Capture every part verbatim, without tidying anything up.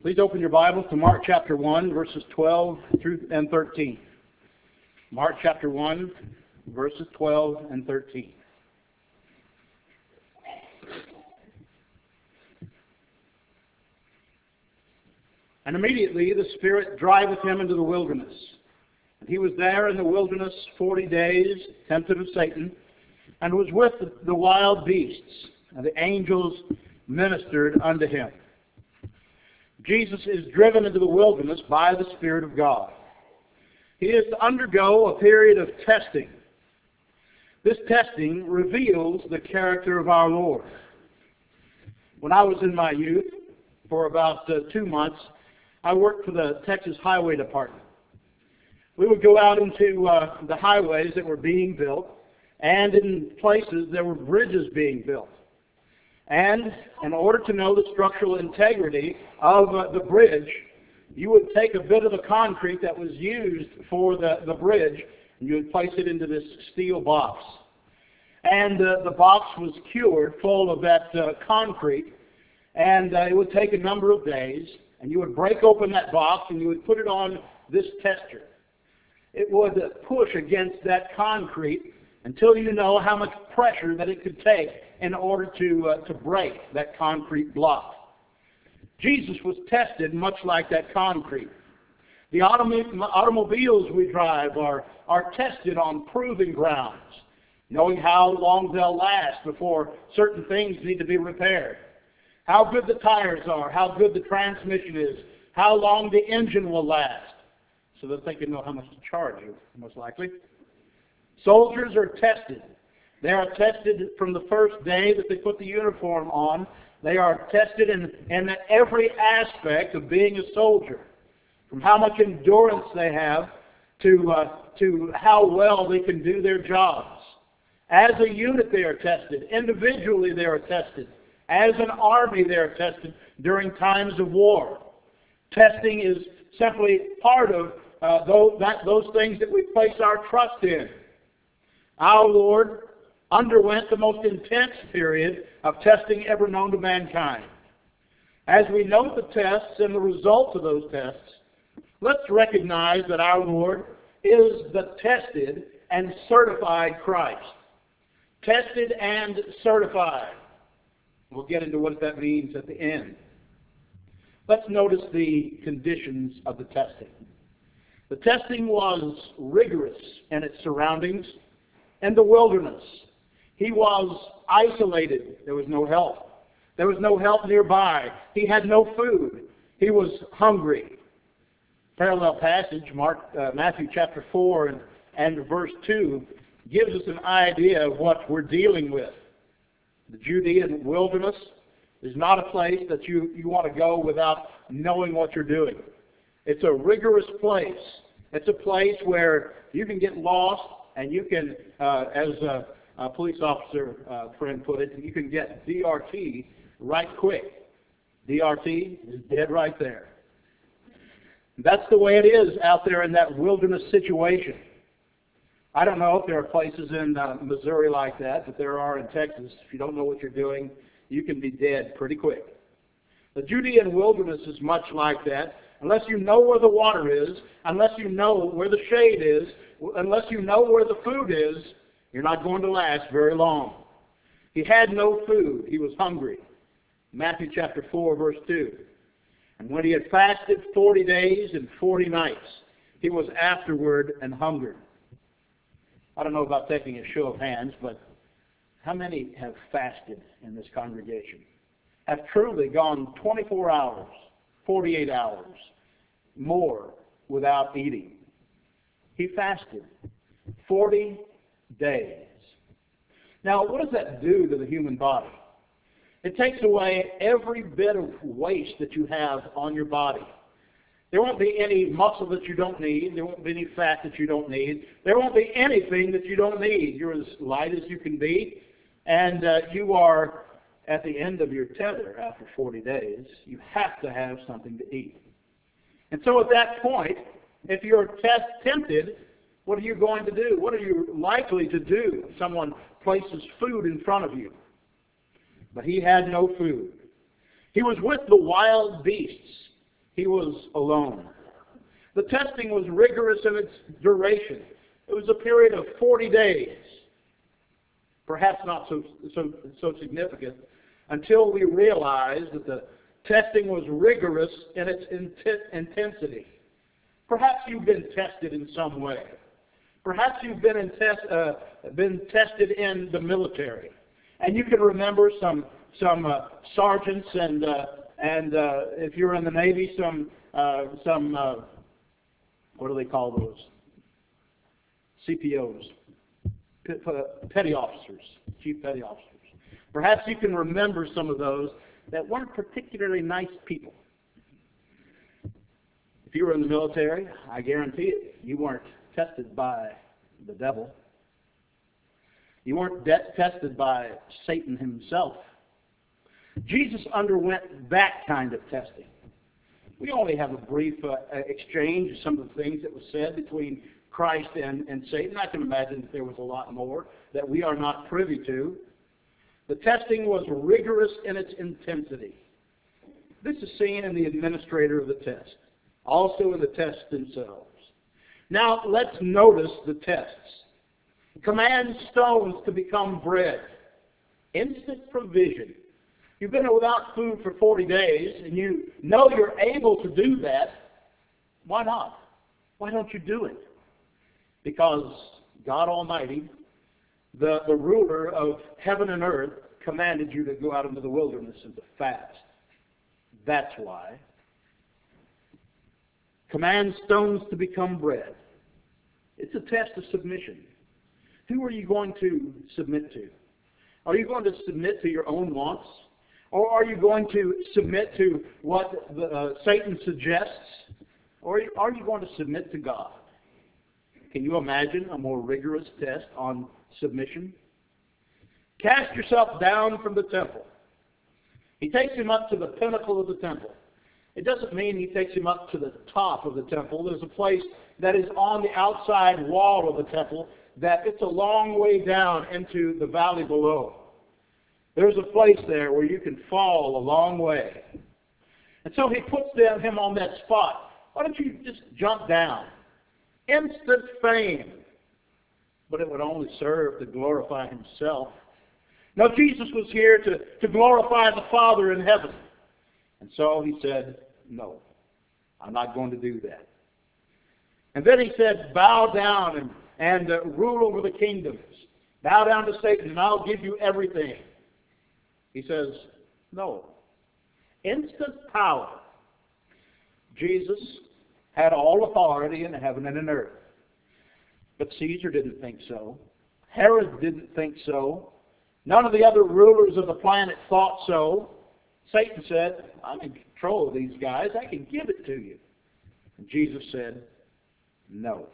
Please open your Bibles to Mark chapter one, verses twelve through and thirteen. Mark chapter one, verses twelve and thirteen. And immediately the Spirit driveth him into the wilderness. And he was there in the wilderness forty days, tempted of Satan, and was with the, the wild beasts, and the angels ministered unto him. Jesus is driven into the wilderness by the Spirit of God. He is to undergo a period of testing. This testing reveals the character of our Lord. When I was in my youth, for about uh, two months, I worked for the Texas Highway Department. We would go out into uh, the highways that were being built, and in places there were bridges being built. And in order to know the structural integrity of uh, the bridge, you would take a bit of the concrete that was used for the, the bridge, and you would place it into this steel box. And uh, the box was cured full of that uh, concrete, and uh, it would take a number of days, and you would break open that box, and you would put it on this tester. It would uh, push against that concrete until you know how much pressure that it could take in order to, uh, to break that concrete block. Jesus was tested much like that concrete. The autom- automobiles we drive are, are tested on proving grounds, knowing how long they'll last before certain things need to be repaired, how good the tires are, how good the transmission is, how long the engine will last, so that they can know how much to charge you, most likely. Soldiers are tested. They are tested from the first day that they put the uniform on. They are tested in, in every aspect of being a soldier, from how much endurance they have to, uh, to how well they can do their jobs. As a unit they are tested. Individually they are tested. As an army they are tested during times of war. Testing is simply part of uh, those, that, those things that we place our trust in. Our Lord underwent the most intense period of testing ever known to mankind. As we note the tests and the results of those tests, let's recognize that our Lord is the tested and certified Christ. Tested and certified. We'll get into what that means at the end. Let's notice the conditions of the testing. The testing was rigorous in its surroundings. In the wilderness, he was isolated. There was no help. There was no help nearby. He had no food. He was hungry. Parallel passage, Mark, uh, Matthew chapter four and, and verse two, gives us an idea of what we're dealing with. The Judean wilderness is not a place that you, you want to go without knowing what you're doing. It's a rigorous place. It's a place where you can get lost, and you can, uh, as a, a police officer uh, friend put it, you can get D R T right quick. D R T is dead right there. That's the way it is out there in that wilderness situation. I don't know if there are places in uh, Missouri like that, but there are in Texas. If you don't know what you're doing, you can be dead pretty quick. The Judean wilderness is much like that. Unless you know where the water is, unless you know where the shade is, unless you know where the food is, you're not going to last very long. He had no food. He was hungry. Matthew chapter four, verse two. And when he had fasted forty days and forty nights, he was afterward and hungered. I don't know about taking a show of hands, but how many have fasted in this congregation? Have truly gone twenty-four hours, forty-eight hours, more without eating? He fasted forty days. Now, what does that do to the human body? It takes away every bit of waste that you have on your body. There won't be any muscle that you don't need. There won't be any fat that you don't need. There won't be anything that you don't need. You're as light as you can be, and uh, you are at the end of your tether after forty days. You have to have something to eat. And so at that point, if you're test tempted, what are you going to do? What are you likely to do if someone places food in front of you? But he had no food. He was with the wild beasts. he was alone. The testing was rigorous in its duration. It was a period of forty days. Perhaps not so, so, so significant until we realize that the testing was rigorous in its inten- intensity. Perhaps you've been tested in some way. Perhaps you've been, in test, uh, been tested in the military. And you can remember some, some uh, sergeants and, uh, and uh, if you're in the Navy, some, uh, some uh, what do they call those? C P Os. Petty officers, chief petty officers. Perhaps you can remember some of those that weren't particularly nice people. If you were in the military, I guarantee it, you weren't tested by the devil. You weren't de- tested by Satan himself. Jesus underwent that kind of testing. We only have a brief uh, exchange of some of the things that was said between Christ and, and Satan. I can imagine that there was a lot more that we are not privy to. The testing was rigorous in its intensity. This is seen in the administrator of the test, also in the tests themselves. Now let's notice the tests. Command stones to become bread. Instant provision. You've been without food for forty days and you know you're able to do that. Why not? Why don't you do it? Because God Almighty, the, the ruler of heaven and earth, commanded you to go out into the wilderness and to fast. That's why. Command stones to become bread. It's a test of submission. Who are you going to submit to? Are you going to submit to your own wants? Or are you going to submit to what the, uh, Satan suggests? Or are you going to submit to God? Can you imagine a more rigorous test on submission? Cast yourself down from the temple. He takes him up to the pinnacle of the temple. It doesn't mean he takes him up to the top of the temple. There's a place that is on the outside wall of the temple that it's a long way down into the valley below. There's a place there where you can fall a long way. And so he puts him on that spot. Why don't you just jump down? Instant fame. But it would only serve to glorify himself. No, Jesus was here to, to glorify the Father in heaven. And so he said, no, I'm not going to do that. And then he said, bow down and, and uh, rule over the kingdoms. Bow down to Satan and I'll give you everything. He says, no. Instant power. Jesus had all authority in heaven and in earth. But Caesar didn't think so. Herod didn't think so. None of the other rulers of the planet thought so. Satan said, I'm in control of these guys. I can give it to you. And Jesus said, no.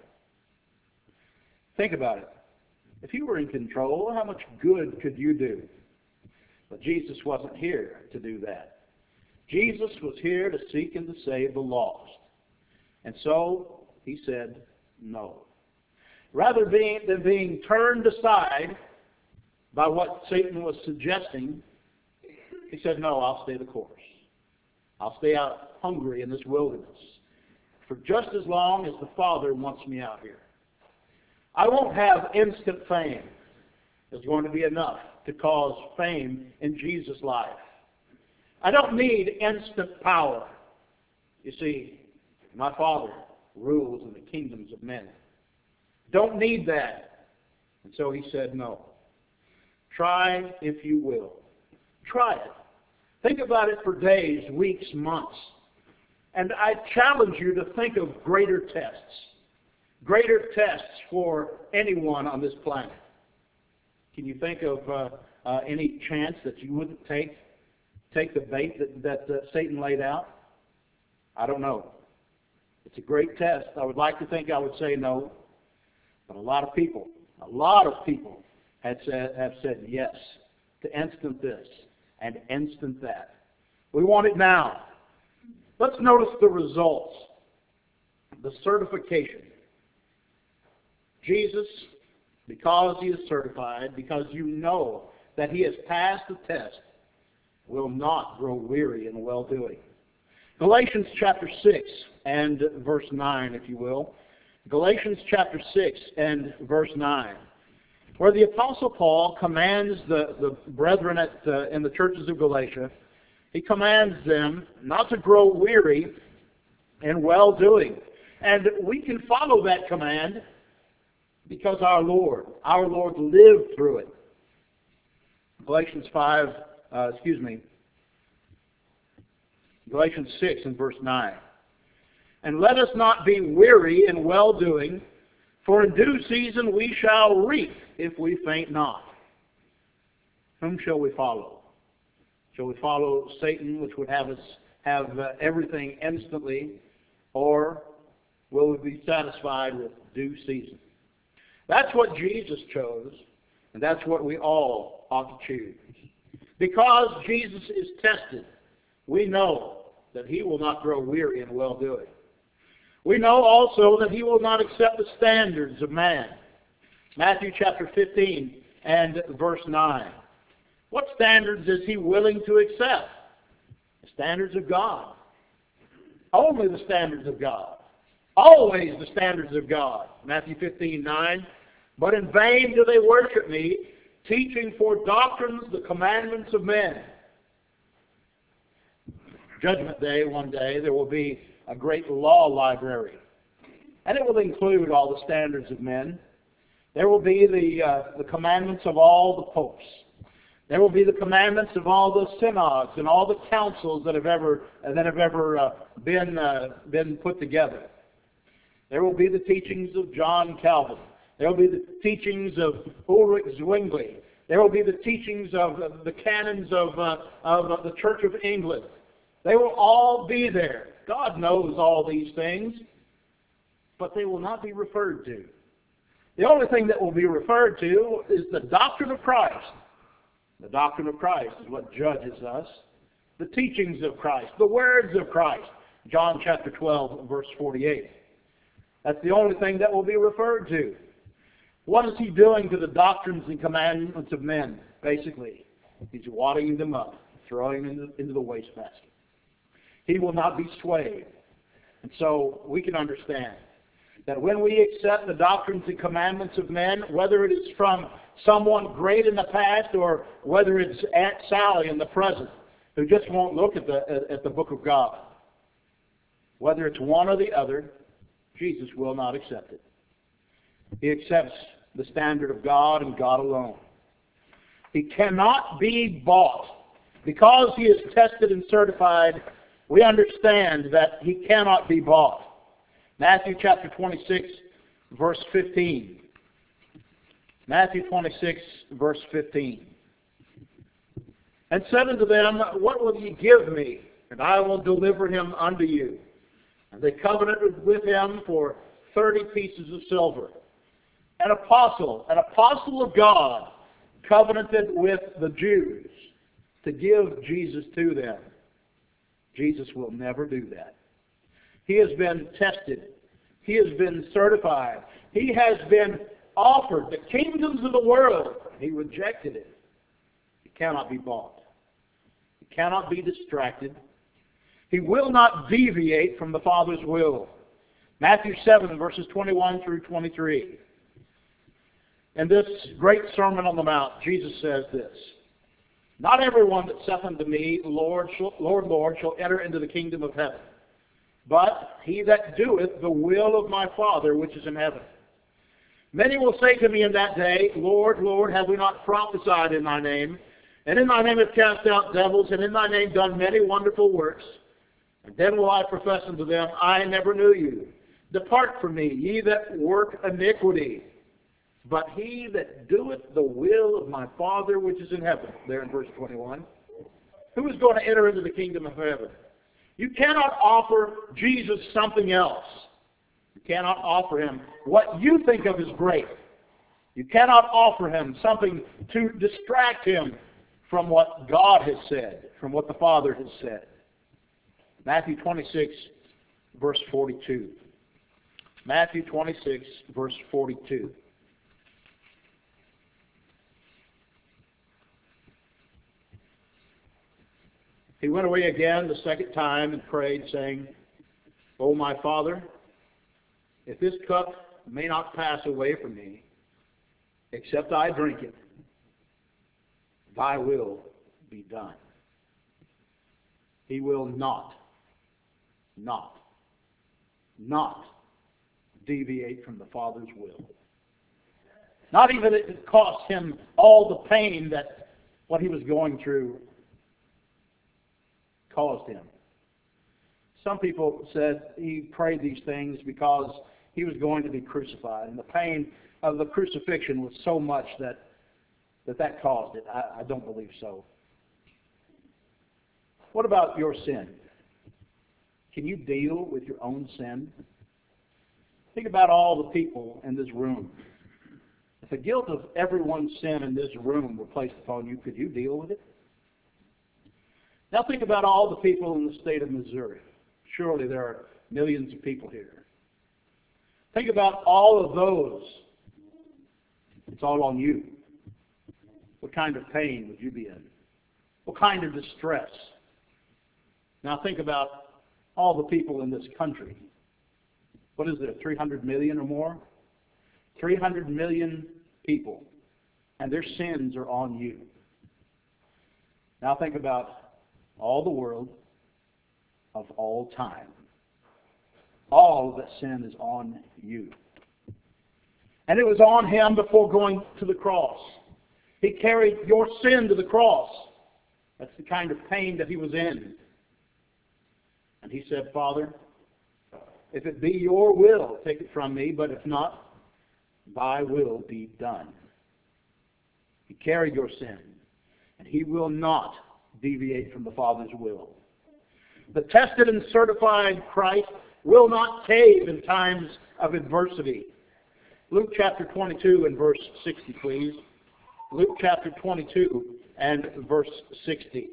Think about it. If you were in control, how much good could you do? But Jesus wasn't here to do that. Jesus was here to seek and to save the lost. And so he said, no. Rather being, than being turned aside by what Satan was suggesting, he said, no, I'll stay the course. I'll stay out hungry in this wilderness for just as long as the Father wants me out here. I won't have instant fame. There's going to be enough to cause fame in Jesus' life. I don't need instant power. You see, my Father rules in the kingdoms of men. Don't need that. And so he said, no. Try if you will. Try it. Think about it for days, weeks, months. And I challenge you to think of greater tests. Greater tests for anyone on this planet. Can you think of uh, uh, any chance that you wouldn't take take the bait that, that uh, Satan laid out? I don't know. It's a great test. I would like to think I would say no. But a lot of people, a lot of people have said, have said yes to instant this and instant that. We want it now. Let's notice the results. The certification. Jesus, because he is certified, because you know that he has passed the test, will not grow weary in well-doing. Galatians chapter six and verse nine, if you will. Galatians chapter six and verse nine, where the Apostle Paul commands the, the brethren at, uh, in the churches of Galatia, he commands them not to grow weary in well-doing. And we can follow that command because our Lord, our Lord lived through it. Galatians five, uh, excuse me, Galatians six and verse nine. And let us not be weary in well-doing, for in due season we shall reap if we faint not. Whom shall we follow? Shall we follow Satan, which would have us have uh, everything instantly, or will we be satisfied with due season? That's what Jesus chose, and that's what we all ought to choose. Because Jesus is tested, we know that he will not grow weary in well-doing. We know also that he will not accept the standards of man. Matthew chapter fifteen and verse nine. What standards is he willing to accept? The standards of God. Only the standards of God. Always the standards of God. Matthew fifteen nine. But in vain do they worship me, teaching for doctrines the commandments of men. Judgment Day, one day, there will be a great law library. And it will include all the standards of men. There will be the, uh, the commandments of all the popes. There will be the commandments of all the synods and all the councils that have ever, uh, that have ever uh, been, uh, been put together. There will be the teachings of John Calvin. There will be the teachings of Ulrich Zwingli. There will be the teachings of uh, the canons of, uh, of uh, the Church of England. They will all be there. God knows all these things, but they will not be referred to. The only thing that will be referred to is the doctrine of Christ. The doctrine of Christ is what judges us. The teachings of Christ, the words of Christ. John chapter twelve, verse forty-eight. That's the only thing that will be referred to. What is he doing to the doctrines and commandments of men, basically? He's wadding them up, throwing them into, into the wastebasket. He will not be swayed. And so we can understand that when we accept the doctrines and commandments of men, whether it is from someone great in the past or whether it's Aunt Sally in the present, who just won't look at the, at the book of God, whether it's one or the other, Jesus will not accept it. He accepts the standard of God and God alone. He cannot be bought. Because he is tested and certified, we understand that he cannot be bought. Matthew chapter twenty-six, verse fifteen. Matthew twenty-six, verse fifteen. And said unto them, what will ye give me? And I will deliver him unto you. And they covenanted with him for thirty pieces of silver. An apostle, an apostle of God, covenanted with the Jews to give Jesus to them. Jesus will never do that. He has been tested. He has been certified. He has been offered the kingdoms of the world. He rejected it. He cannot be bought. He cannot be distracted. He will not deviate from the Father's will. Matthew seven, verses twenty-one through twenty-three. In this great Sermon on the Mount, Jesus says this, not everyone that saith unto me, Lord, Lord, Lord, shall enter into the kingdom of heaven, but he that doeth the will of my Father which is in heaven. Many will say to me in that day, Lord, Lord, have we not prophesied in thy name? And in thy name have cast out devils, and in thy name done many wonderful works. And then will I profess unto them, I never knew you. Depart from me, ye that work iniquity. But he that doeth the will of my Father which is in heaven. There in verse twenty-one. Who is going to enter into the kingdom of heaven? You cannot offer Jesus something else. You cannot offer him what you think of as great. You cannot offer him something to distract him from what God has said, from what the Father has said. Matthew twenty-six, verse forty-two. Matthew twenty-six, verse forty-two. He went away again the second time and prayed, saying, O my Father, if this cup may not pass away from me, except I drink it, thy will be done. He will not, not, not deviate from the Father's will. Not even if it cost him all the pain that what he was going through caused him. Some people said he prayed these things because he was going to be crucified, and the pain of the crucifixion was so much that that, that caused it. I, I don't believe so. What about your sin? Can you deal with your own sin? Think about all the people in this room. If the guilt of everyone's sin in this room were placed upon you, could you deal with it? Now think about all the people in the state of Missouri. Surely there are millions of people here. Think about all of those. It's all on you. What kind of pain would you be in? What kind of distress? Now think about all the people in this country. What is there, three hundred million or more? three hundred million people, and their sins are on you. Now think about all the world of all time. All of that sin is on you. And it was on him before going to the cross. He carried your sin to the cross. That's the kind of pain that he was in. And he said, Father, if it be your will, take it from me, but if not, thy will be done. He carried your sin, and he will not deviate from the Father's will. The tested and certified Christ will not cave in times of adversity. Luke chapter twenty-two and verse sixty, please. Luke chapter twenty-two and verse sixty.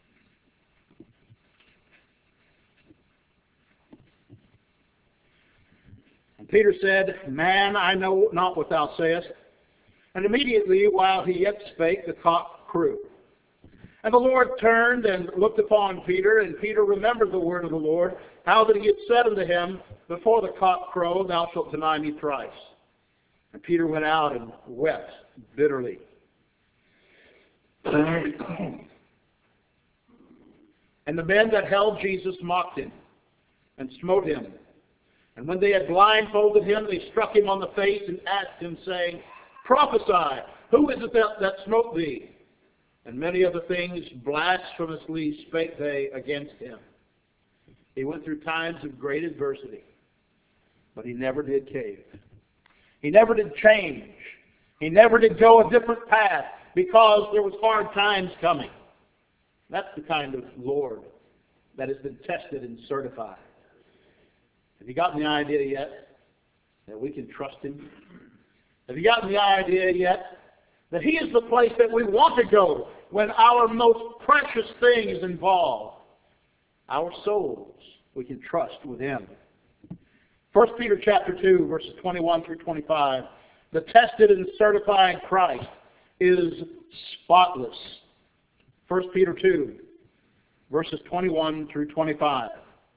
And Peter said, Man, I know not what thou sayest. And immediately, while he yet spake, the cock crew. And the Lord turned and looked upon Peter, and Peter remembered the word of the Lord, how that he had said unto him, Before the cock crow, thou shalt deny me thrice. And Peter went out and wept bitterly. And the men that held Jesus mocked him and smote him. And when they had blindfolded him, they struck him on the face and asked him, saying, Prophesy, who is it that, that smote thee? And many other things blasphemously spake they against him. He went through times of great adversity, but he never did cave. He never did change. He never did go a different path because there was hard times coming. That's the kind of Lord that has been tested and certified. Have you gotten the idea yet that we can trust him? Have you gotten the idea yet that he is the place that we want to go when our most precious thing is involved? Our souls, we can trust with him. First Peter chapter two, verses twenty-one through twenty-five. The tested and certified Christ is spotless. First Peter two, verses twenty-one through twenty-five.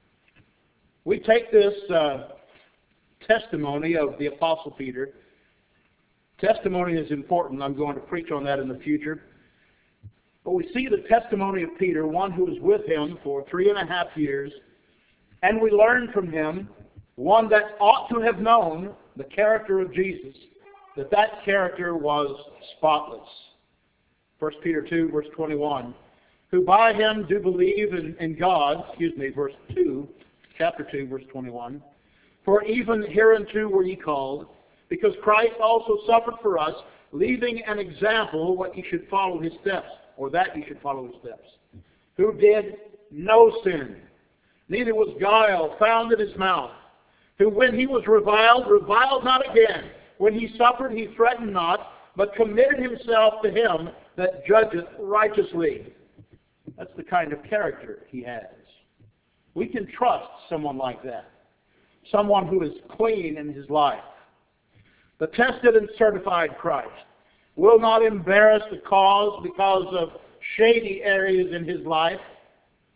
We take this uh, testimony of the Apostle Peter. Testimony is important. I'm going to preach on that in the future. But we see the testimony of Peter, one who was with him for three and a half years, and we learn from him, one that ought to have known the character of Jesus, that that character was spotless. First Peter two, verse twenty-one, who by him do believe in, in God, excuse me, verse two, chapter two, verse twenty-one, for even hereunto were ye called, because Christ also suffered for us, leaving an example what ye should follow his steps, or that ye should follow his steps, who did no sin, neither was guile found in his mouth, who when he was reviled, reviled not again. When he suffered, he threatened not, but committed himself to him that judgeth righteously. That's the kind of character he has. We can trust someone like that. Someone who is clean in his life. The tested and certified Christ will not embarrass the cause because of shady areas in his life.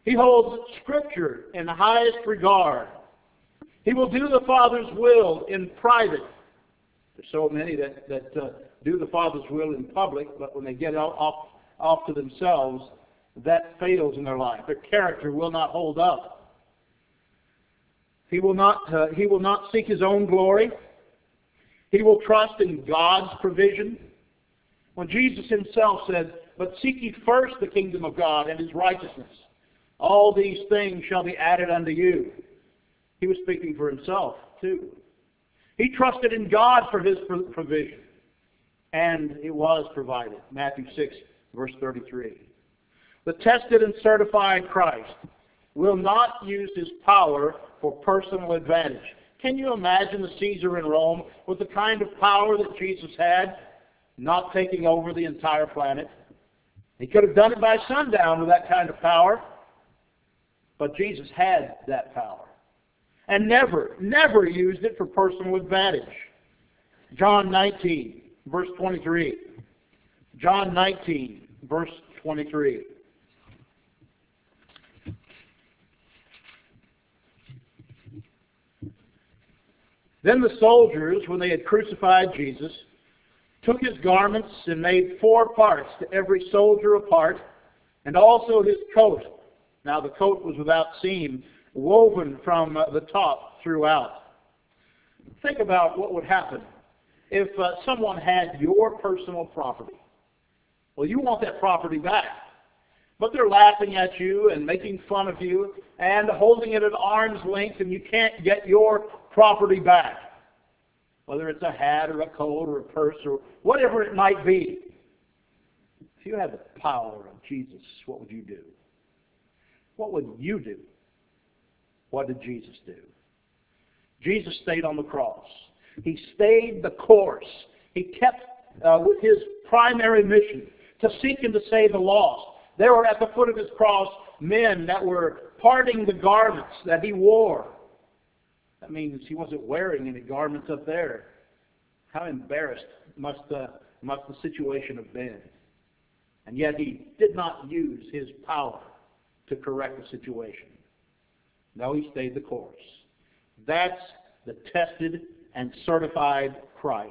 He holds Scripture in the highest regard. He will do the Father's will in private. There's so many that, that uh, do the Father's will in public, but when they get off, off to themselves, that fails in their life. Their character will not hold up. He will not, uh, he will not seek his own glory. He will trust in God's provision. When Jesus himself said, "But seek ye first the kingdom of God and his righteousness, all these things shall be added unto you," he was speaking for himself too. He trusted in God for his provision, and it was provided. Matthew six, verse thirty-three. The tested and certified Christ will not use his power for personal advantage. Can you imagine the Caesar in Rome with the kind of power that Jesus had, not taking over the entire planet? He could have done it by sundown with that kind of power, but Jesus had that power and never, never used it for personal advantage. John nineteen, verse twenty-three. John nineteen, verse twenty-three. Then the soldiers, when they had crucified Jesus, took his garments and made four parts, to every soldier a part, and also his coat. Now the coat was without seam, woven from uh, the top throughout. Think about what would happen if uh, someone had your personal property. Well, you want that property back. But they're laughing at you and making fun of you and holding it at arm's length, and you can't get your property back. Whether it's a hat or a coat or a purse or whatever it might be. If you had the power of Jesus, what would you do? What would you do? What did Jesus do? Jesus stayed on the cross. He stayed the course. He kept uh, with his primary mission to seek and to save the lost. There were at the foot of his cross men that were parting the garments that he wore. That means he wasn't wearing any garments up there. How embarrassed must the, must the situation have been. And yet he did not use his power to correct the situation. No, he stayed the course. That's the tested and certified Christ.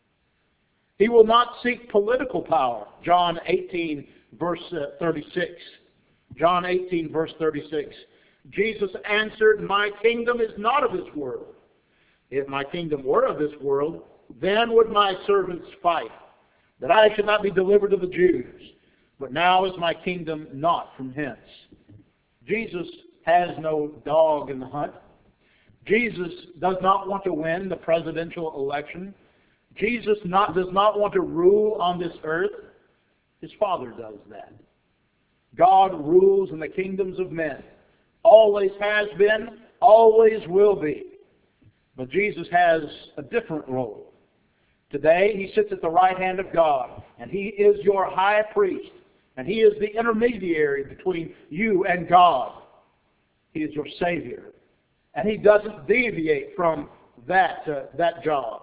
He will not seek political power. John eighteen, verse thirty-six. John eighteen, verse thirty-six. Jesus answered, "My kingdom is not of this world. If my kingdom were of this world, then would my servants fight, that I should not be delivered to the Jews. But now is my kingdom not from hence." Jesus has no dog in the hunt. Jesus does not want to win the presidential election. Jesus not, does not want to rule on this earth. His Father does that. God rules in the kingdoms of men. Always has been, always will be. But Jesus has a different role. Today, he sits at the right hand of God, and he is your high priest, and he is the intermediary between you and God. He is your Savior, and he doesn't deviate from that, uh, that job.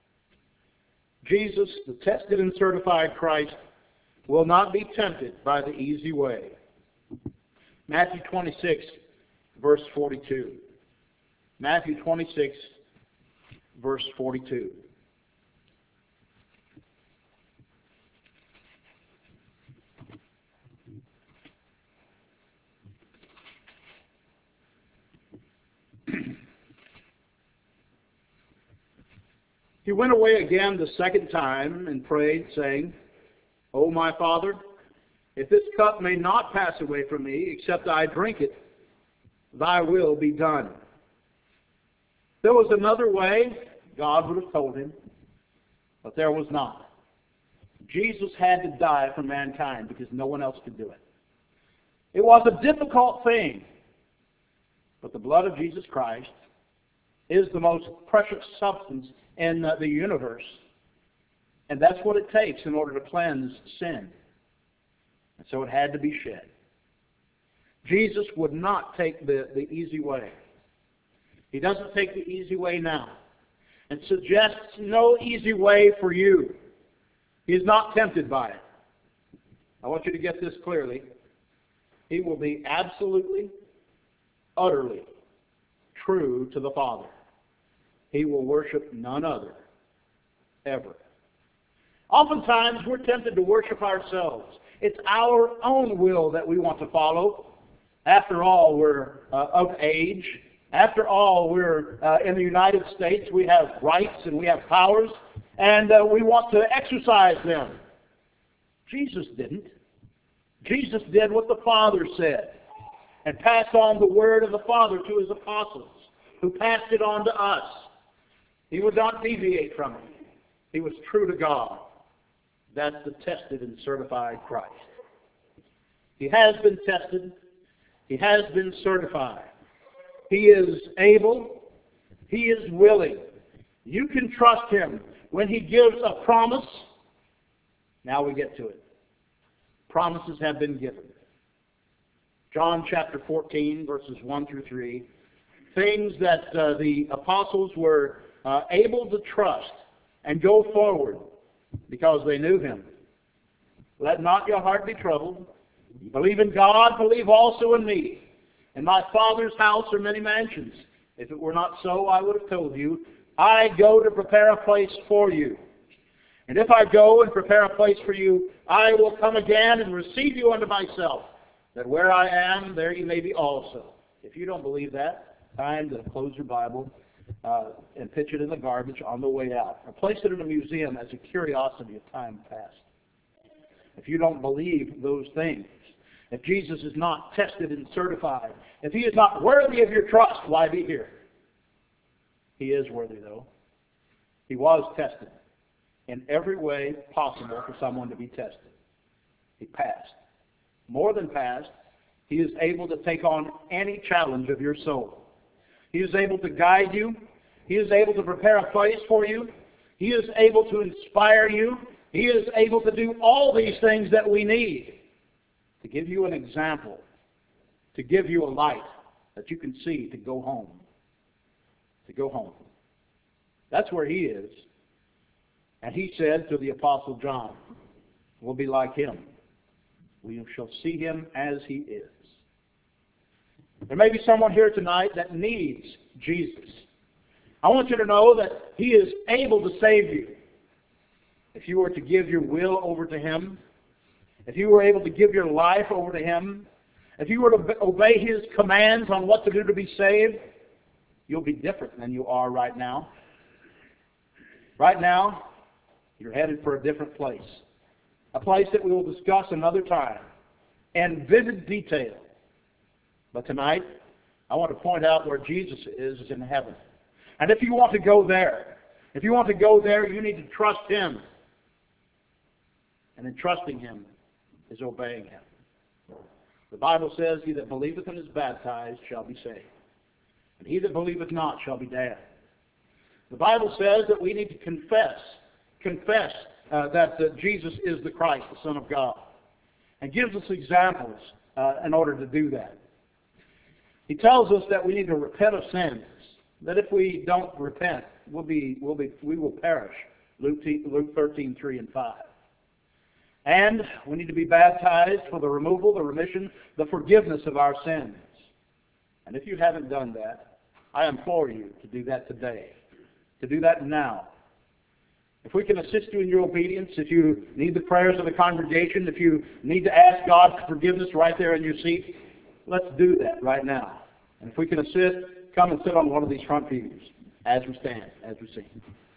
Jesus, the tested and certified Christ, will not be tempted by the easy way. Matthew twenty-six, verse forty-two. Matthew twenty-six, verse forty-two. He went away again the second time and prayed, saying, "O my Father, if this cup may not pass away from me, except I drink it, thy will be done." There was another way, God would have told him, but there was not. Jesus had to die for mankind because no one else could do it. It was a difficult thing, but the blood of Jesus Christ is the most precious substance in the universe, and that's what it takes in order to cleanse sin. And so it had to be shed. Jesus would not take the, the easy way. He doesn't take the easy way now, and suggests no easy way for you. He is not tempted by it. I want you to get this clearly. he will be absolutely, utterly true to the Father. He will worship none other, ever. Oftentimes, we're tempted to worship ourselves. It's our own will that we want to follow. After all, we're uh, of age. After all, we're uh, in the United States. We have rights and we have powers, and uh, we want to exercise them. Jesus didn't. Jesus did what the Father said and passed on the word of the Father to his apostles, who passed it on to us. He would not deviate from it. He was true to God. That's the tested and certified Christ. He has been tested. He has been certified. He is able. He is willing. You can trust him when he gives a promise. Now we get to it. Promises have been given. John chapter fourteen, verses one through three. Things that uh, the apostles were uh, able to trust and go forward because they knew him. Let not your heart be troubled. Believe in God, believe also in me. In my Father's house are many mansions. If it were not so, I would have told you. I go to prepare a place for you. And if I go and prepare a place for you, I will come again and receive you unto myself, that where I am, there you may be also. If you don't believe that, time to close your Bible uh, and pitch it in the garbage on the way out. Or place it in a museum as a curiosity of time past. If you don't believe those things, if Jesus is not tested and certified, if he is not worthy of your trust, why be here? He is worthy, though. He was tested in every way possible for someone to be tested. He passed. More than passed, he is able to take on any challenge of your soul. He is able to guide you. He is able to prepare a place for you. He is able to inspire you. He is able to do all these things that we need to give you an example, to give you a light that you can see to go home. To go home. That's where he is. And he said to the Apostle John, we'll be like him. We shall see him as he is. There may be someone here tonight that needs Jesus. I want you to know that he is able to save you. If you were to give your will over to him, if you were able to give your life over to him, if you were to obey his commands on what to do to be saved, you'll be different than you are right now. Right now, you're headed for a different place. A place that we will discuss another time in vivid detail. But tonight, I want to point out where Jesus is, is in heaven. And if you want to go there, if you want to go there, you need to trust him. And in trusting him is obeying him. The Bible says, he that believeth and is baptized shall be saved. And he that believeth not shall be damned. The Bible says that we need to confess, confess uh, that uh, Jesus is the Christ, the Son of God. And gives us examples uh, in order to do that. He tells us that we need to repent of sins. That if we don't repent, we'll be, we'll be, we will perish. Luke thirteen, three and five. And we need to be baptized for the removal, the remission, the forgiveness of our sins. And if you haven't done that, I implore you to do that today. To do that now. If we can assist you in your obedience, if you need the prayers of the congregation, if you need to ask God for forgiveness right there in your seat, let's do that right now. And if we can assist, come and sit on one of these front pews as we stand, as we sing.